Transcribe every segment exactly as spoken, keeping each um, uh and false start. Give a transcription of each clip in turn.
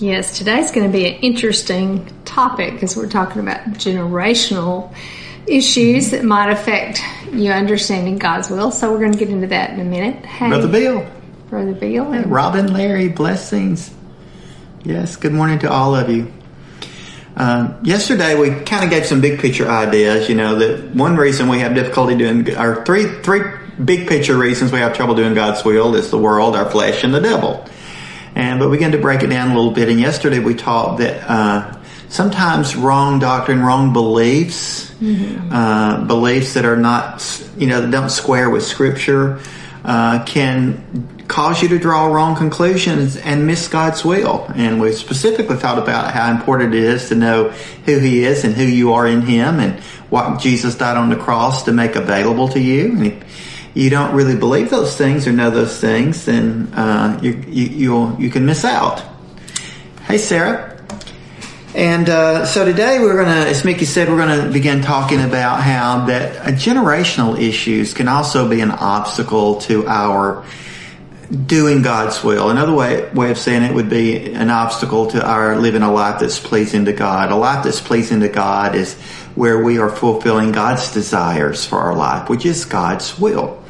Yes, today's going to be an interesting topic because we're talking about generational issues that might affect you understanding God's will. So we're going to get into that in a minute. Hey, Brother Bill. Brother Bill. Hey, Robin, Larry, blessings. Yes, good morning to all of you. Um, yesterday we kind of gave some big picture ideas. You know, that one reason we have difficulty doing, or three three big picture reasons we have trouble doing God's will is the world, our flesh, and the devil. And but we began to break it down a little bit. And yesterday we taught that uh, sometimes wrong doctrine, wrong beliefs, mm-hmm. uh, beliefs that are not, you know, that don't square with Scripture, uh, can cause you to draw wrong conclusions and miss God's will. And we specifically thought about how important it is to know who He is and who you are in Him and what Jesus died on the cross to make available to you. And if you don't really believe those things or know those things, then uh, you, you, you'll, you can miss out. Hey, Sarah. And uh, so today we're going to, as Mickey said, we're going to begin talking about how that uh, generational issues can also be an obstacle to our doing God's will. Another way way of saying it would be an obstacle to our living a life that's pleasing to God. A life that's pleasing to God is where we are fulfilling God's desires for our life, which is God's will.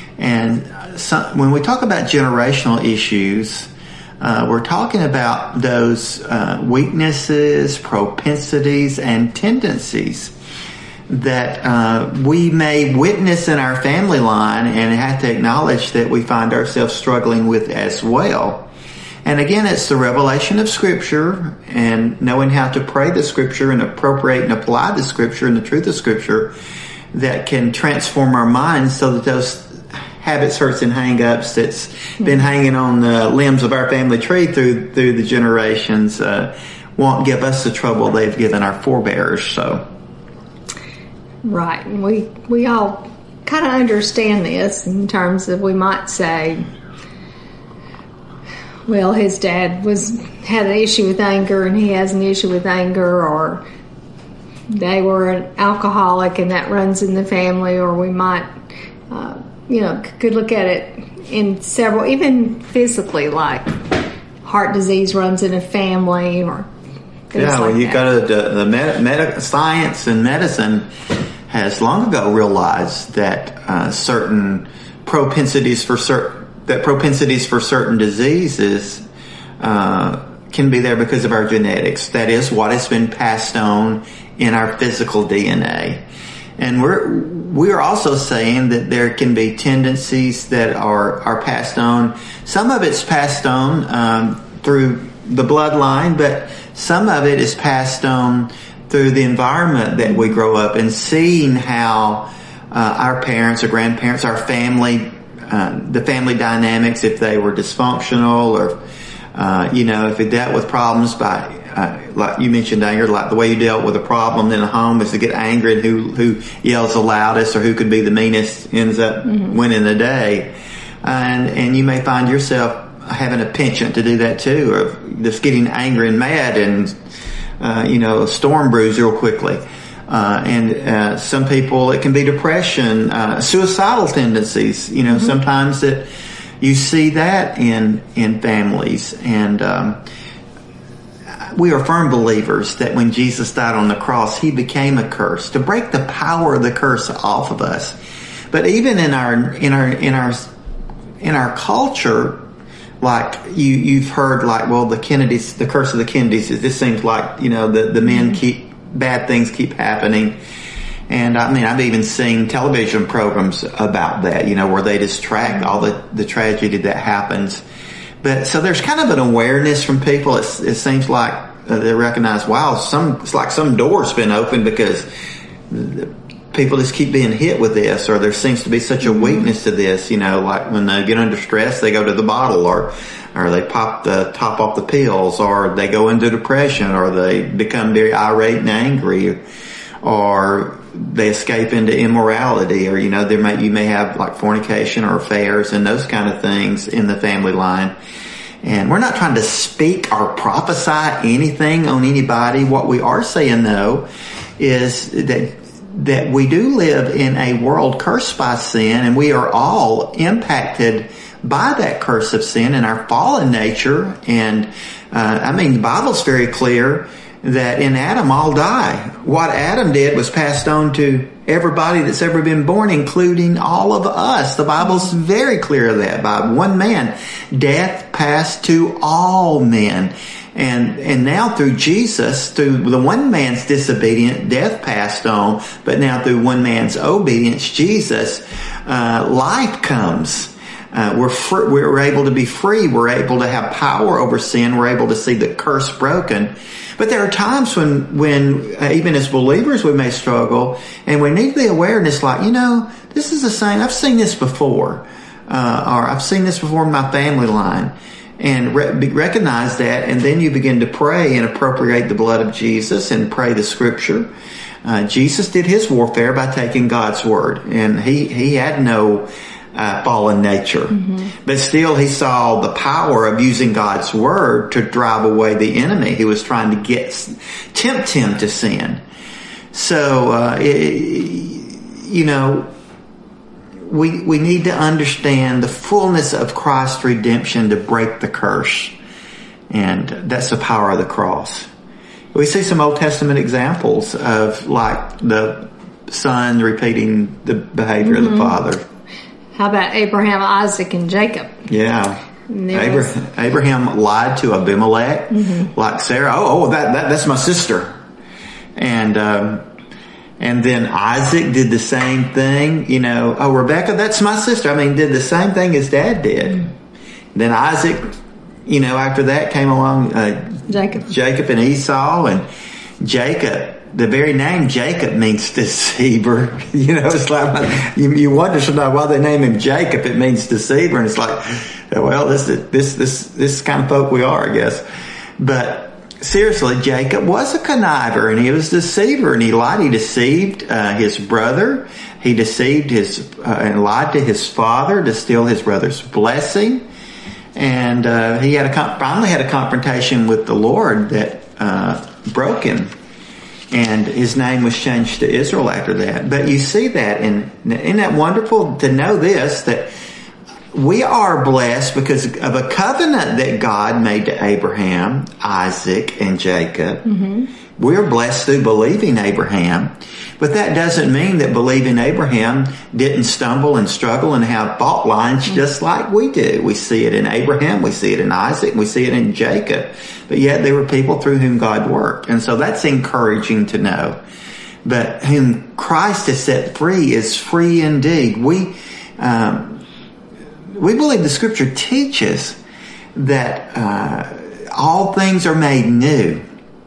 And so, when we talk about generational issues, uh, we're talking about those uh, weaknesses, propensities, and tendencies that uh, we may witness in our family line and have to acknowledge that we find ourselves struggling with as well. And again, it's the revelation of Scripture and knowing how to pray the Scripture and appropriate and apply the Scripture and the truth of Scripture that can transform our minds so that those habits, hurts, and hang-ups that's mm-hmm. been hanging on the limbs of our family tree through through the generations uh, won't give us the trouble they've given our forebears. So. Right, and we we all kind of understand this in terms of we might say, well, his dad was had an issue with anger and he has an issue with anger, or they were an alcoholic and that runs in the family, or we might, uh, you know, could look at it in several, even physically, like heart disease runs in a family, or things yeah, like well, you that. go to the, the med- med- science and medicine has long ago realized that uh, certain propensities for certain that propensities for certain diseases uh, can be there because of our genetics. That is what has been passed on in our physical D N A. And we're we're also saying that there can be tendencies that are are passed on. Some of it's passed on um, through the bloodline, but some of it is passed on through the environment that we grow up and seeing how uh, our parents or grandparents, our family, uh, the family dynamics, if they were dysfunctional or, uh, you know, if it dealt with problems by, uh, like you mentioned anger, like the way you dealt with a problem in a home is to get angry and who, who yells the loudest or who could be the meanest ends up mm-hmm. winning the day. And, and you may find yourself having a penchant to do that too, or just getting angry and mad and, Uh, you know, a storm brews real quickly. Uh, and uh, some people, it can be depression, uh, suicidal tendencies. You know, mm-hmm. sometimes that you see that in in families. And um, we are firm believers that when Jesus died on the cross, He became a curse to break the power of the curse off of us. But even in our in our in our in our culture, like you, you've heard, like, well, the Kennedys, the curse of the Kennedys. It just seems like, you know, the, the men keep, bad things keep happening. And I mean, I've even seen television programs about that, you know, where they just track all the, the tragedy that happens. But so there's kind of an awareness from people. It's, it seems like uh, they recognize, wow, some, it's like some door's been opened because people just keep being hit with this, or there seems to be such a weakness to this, you know, like when they get under stress, they go to the bottle, or, or they pop the top off the pills, or they go into depression, or they become very irate and angry, or they escape into immorality, or, you know, there may, you may have like fornication or affairs and those kind of things in the family line. And we're not trying to speak or prophesy anything on anybody. What we are saying though is that that we do live in a world cursed by sin, and we are all impacted by that curse of sin and our fallen nature. And uh, I mean, the Bible's very clear that in Adam all die. What Adam did was passed on to everybody that's ever been born, including all of us. The Bible's very clear of that. By one man, death passed to all men. And and now through Jesus, through the one man's disobedience, death passed on. But now through one man's obedience, Jesus, uh, life comes. Uh, we're fr- we're able to be free. We're able to have power over sin. We're able to see the curse broken. But there are times when, when uh, even as believers, we may struggle, and we need the awareness, like, you know, this is the same. I've seen this before, uh, or I've seen this before in my family line, and re- recognize that, and then you begin to pray and appropriate the blood of Jesus and pray the Scripture. Uh, Jesus did his warfare by taking God's word, and he he had no Uh, fallen nature. Mm-hmm. But still he saw the power of using God's word to drive away the enemy who was trying to get, tempt him to sin. So, uh, it, you know, we, we need to understand the fullness of Christ's redemption to break the curse. And that's the power of the cross. We see some Old Testament examples of like the son repeating the behavior mm-hmm. of the father. How about Abraham, Isaac, and Jacob? Yeah. Abraham, Abraham lied to Abimelech, mm-hmm. like Sarah. Oh, oh, that, that that's my sister. And um, and then Isaac did the same thing. You know, oh, Rebecca, that's my sister. I mean, did the same thing as Dad did. Mm-hmm. Then Isaac, you know, after that came along uh, Jacob, Jacob and Esau, and Jacob. The very name Jacob means deceiver. You know, it's like you, you wonder sometimes why they name him Jacob. It means deceiver, and it's like, well, this this this this kind of folk we are, I guess. But seriously, Jacob was a conniver, and he was a deceiver, and he lied. He deceived uh, his brother. He deceived his uh, and lied to his father to steal his brother's blessing. And uh, he had a finally had a confrontation with the Lord that uh, broke him. And his name was changed to Israel after that. But you see that, and isn't that wonderful to know this, that we are blessed because of a covenant that God made to Abraham, Isaac, and Jacob. Mm-hmm. We're blessed through believing Abraham. But that doesn't mean that believing Abraham didn't stumble and struggle and have fault lines mm-hmm. just like we do. We see it in Abraham, we see it in Isaac, we see it in Jacob. But yet there were people through whom God worked. And so that's encouraging to know. But whom Christ has set free is free indeed. We, um, we believe the Scripture teaches that uh, all things are made new.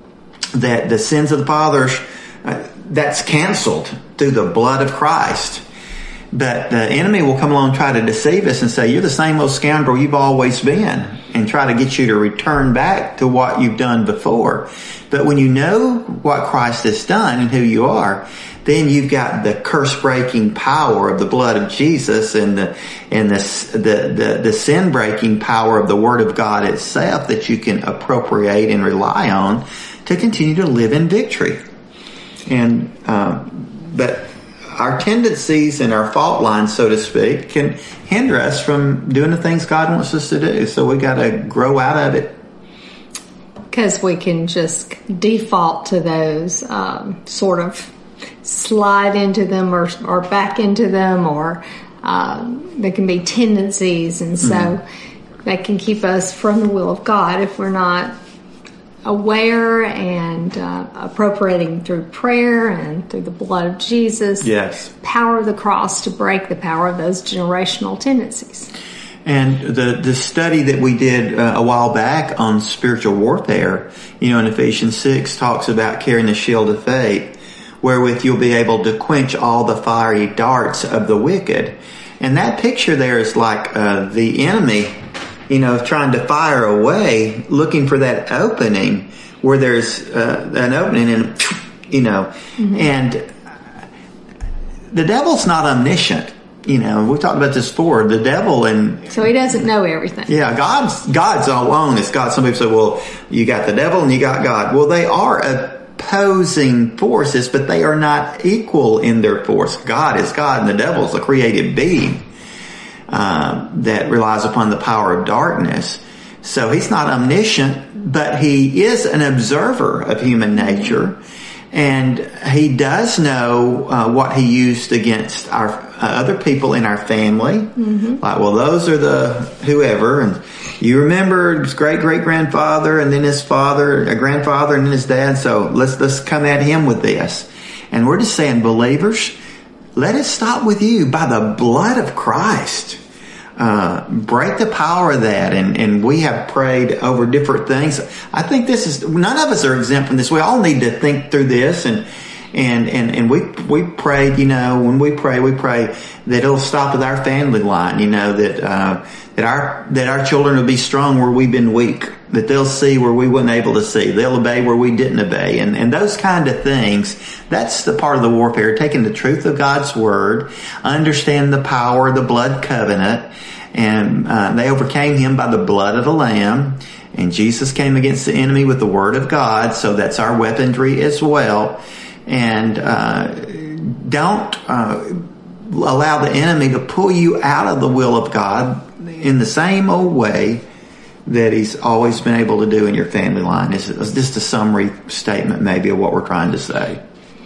That the sins of the fathers, uh, that's canceled through the blood of Christ. But the enemy will come along and try to deceive us and say, you're the same old scoundrel you've always been, and try to get you to return back to what you've done before. But when you know what Christ has done and who you are, then you've got the curse-breaking power of the blood of Jesus and the and the the the, the sin-breaking power of the Word of God itself that you can appropriate and rely on to continue to live in victory. And um, but our tendencies and our fault lines, so to speak, can hinder us from doing the things God wants us to do. So we got to grow out of it. Because we can just default to those, um, sort of slide into them or, or back into them, or um, there can be tendencies. And so mm-hmm. that can keep us from the will of God if we're not aware and uh, appropriating through prayer and through the blood of Jesus. Yes. Power of the cross to break the power of those generational tendencies. And the, the study that we did uh, a while back on spiritual warfare, you know, in Ephesians six talks about carrying the shield of faith, wherewith you'll be able to quench all the fiery darts of the wicked. And that picture there is like uh, the enemy, you know, trying to fire away, looking for that opening where there's uh, an opening, and you know, mm-hmm. and the devil's not omniscient. You know, we talked about this before. The devil, and so he doesn't know everything. Yeah, God's God's alone is God. Some people say, "Well, you got the devil and you got God." Well, they are opposing forces, but they are not equal in their force. God is God, and the devil is a created being. uh, that relies upon the power of darkness. So he's not omniscient, but he is an observer of human nature. And he does know uh, what he used against our uh, other people in our family. Mm-hmm. Like, well, those are the whoever. And you remember his great-great-grandfather and then his father, a grandfather, and then his dad. So let's, let's come at him with this. And we're just saying, believers, let it stop with you by the blood of Christ. Uh, break the power of that. And, and we have prayed over different things. I think this is, none of us are exempt from this. We all need to think through this. And, and, and, and we, we prayed, you know, when we pray, we pray that it'll stop with our family line, you know, that, uh, that our, that our children will be strong where we've been weak, that they'll see where we weren't able to see. They'll obey where we didn't obey. And, and those kind of things, that's the part of the warfare, taking the truth of God's word, understand the power of the blood covenant. And uh, they overcame him by the blood of the Lamb. And Jesus came against the enemy with the word of God. So that's our weaponry as well. And uh, don't uh, allow the enemy to pull you out of the will of God in the same old way that he's always been able to do in your family line. It's just a summary statement maybe of what we're trying to say.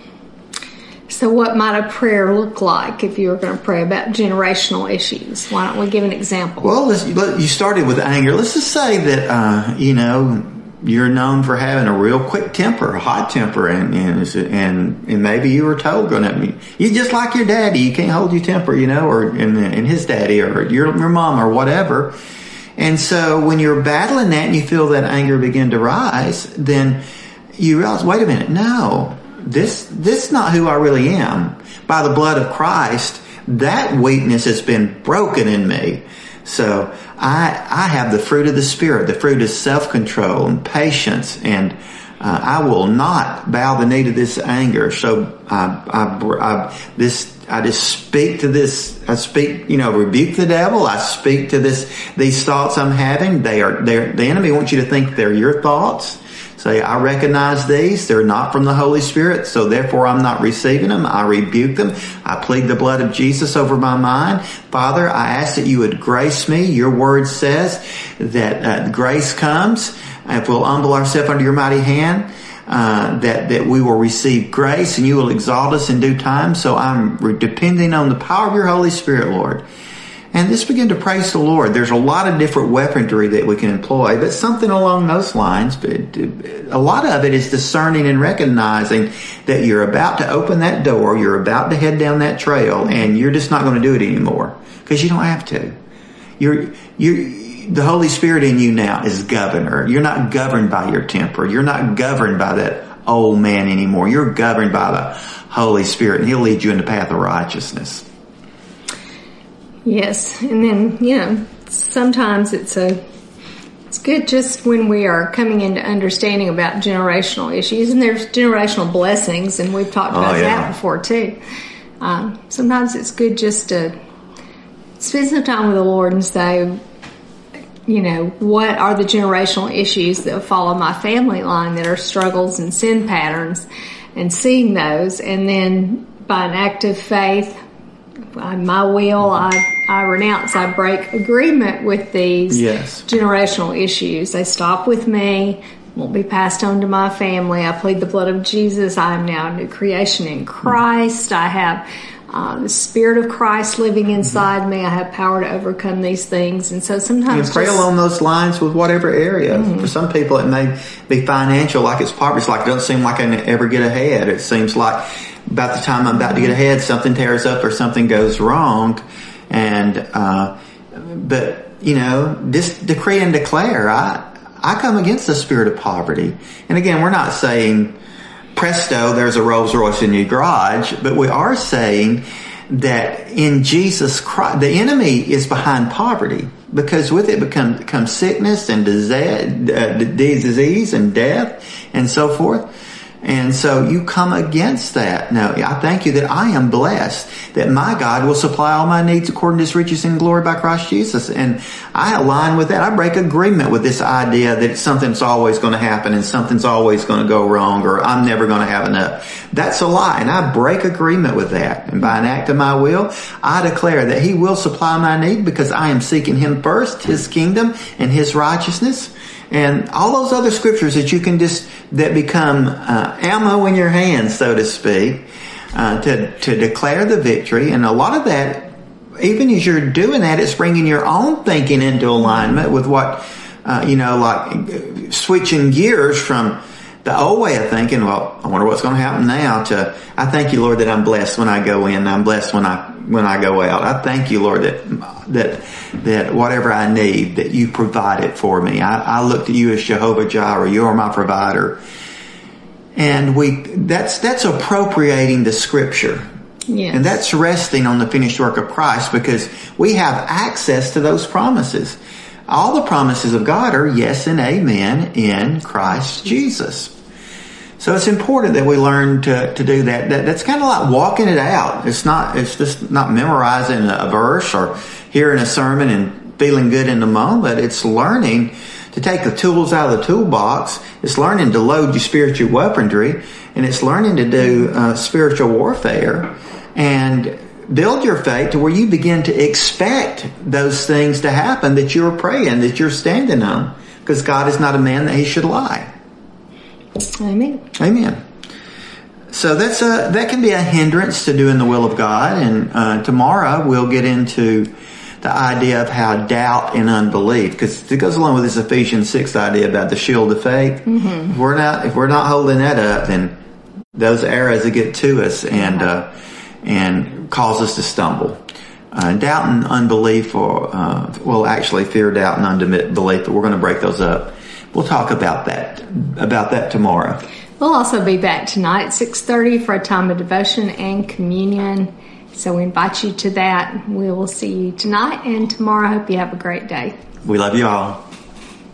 So what might a prayer look like if you were going to pray about generational issues? Why don't we give an example? Well, let's, let, you started with anger. Let's just say that, uh, you know, you're known for having a real quick temper, a hot temper, and and and, and maybe you were told growing up, you just like your daddy, you can't hold your temper, you know, or and, and his daddy, or your your mom, or whatever. And so when you're battling that and you feel that anger begin to rise, then you realize, wait a minute, no. This this is not who I really am. By the blood of Christ, that weakness has been broken in me. So I I have the fruit of the Spirit. The fruit is self-control and patience, and uh, I will not bow the knee to this anger. So I, I, I this I just speak to this. I speak, you know, rebuke the devil. I speak to this these thoughts I'm having. They are they the enemy wants you to think they're your thoughts. Say, I recognize these. They're not from the Holy Spirit, so therefore I'm not receiving them. I rebuke them. I plead the blood of Jesus over my mind. Father, I ask that you would grace me. Your word says that uh, grace comes if we'll humble ourselves under your mighty hand, uh, that, that we will receive grace and you will exalt us in due time. So I'm depending on the power of your Holy Spirit, Lord. And just begin to praise the Lord. There's a lot of different weaponry that we can employ, but something along those lines. But a lot of it is discerning and recognizing that you're about to open that door, you're about to head down that trail, and you're just not going to do it anymore because you don't have to. You're you the Holy Spirit in you now is governor. You're not governed by your temper. You're not governed by that old man anymore. You're governed by the Holy Spirit, and He'll lead you in the path of righteousness. Yes, and then, you know, sometimes it's a it's good just when we are coming into understanding about generational issues, and there's generational blessings, and we've talked about oh, yeah. that before too. Um, sometimes it's good just to spend some time with the Lord and say, you know, what are the generational issues that follow my family line that are struggles and sin patterns, and seeing those, and then by an act of faith, by my will, I, I renounce, I break agreement with these yes. generational issues. They stop with me, won't be passed on to my family. I plead the blood of Jesus. I am now a new creation in Christ. I have uh, the Spirit of Christ living inside me. I have power to overcome these things. And so sometimes you pray just, along those lines with whatever area. Mm-hmm. For some people, it may be financial, like it's poverty. It's like it doesn't seem like I can ever get ahead. It seems like about the time I'm about to get ahead, something tears up or something goes wrong. And, uh, but, you know, just decree and declare, I, I come against the spirit of poverty. And again, we're not saying, presto, there's a Rolls Royce in your garage, but we are saying that in Jesus Christ, the enemy is behind poverty, because with it becomes, comes sickness and disease, uh, disease and death and so forth. And so you come against that. No, I thank you that I am blessed, that my God will supply all my needs according to his riches in glory by Christ Jesus. And I align with that. I break agreement with this idea that something's always going to happen and something's always going to go wrong, or I'm never going to have enough. That's a lie. And I break agreement with that. And by an act of my will, I declare that he will supply my need because I am seeking him first, his kingdom and his righteousness. And all those other scriptures that you can just, that become uh, ammo in your hands, so to speak, uh, to, to declare the victory. And a lot of that, even as you're doing that, it's bringing your own thinking into alignment with what, uh, you know, like switching gears from the old way of thinking, well, I wonder what's going to happen now, to, I thank you, Lord, that I'm blessed when I go in, I'm blessed when I, when I go out. I thank you, Lord, that, that, that whatever I need, that you provide it for me. I, I look to you as Jehovah Jireh. You are my provider. And we, that's, that's appropriating the scripture. Yes. And that's resting on the finished work of Christ, because we have access to those promises. All the promises of God are yes and amen in Christ Jesus. So it's important that we learn to, to do that. that. That's kind of like walking it out. It's not, it's just not memorizing a verse or hearing a sermon and feeling good in the moment. It's learning to take the tools out of the toolbox. It's learning to load your spiritual weaponry, and it's learning to do uh, spiritual warfare and build your faith to where you begin to expect those things to happen that you're praying, that you're standing on, because God is not a man that he should lie. Amen. Amen. So that's a, that can be a hindrance to doing the will of God. And uh, tomorrow we'll get into the idea of how doubt and unbelief, because it goes along with this Ephesians six idea about the shield of faith. Mm-hmm. If we're not, if we're not holding that up, then those arrows that get to us and uh, and cause us to stumble. Uh, doubt and unbelief, or uh, well, actually, fear, doubt, and unbelief. But we're going to break those up. We'll talk about that about that tomorrow. We'll also be back tonight at six thirty for a time of devotion and communion. So we invite you to that. We will see you tonight and tomorrow. I hope you have a great day. We love you all.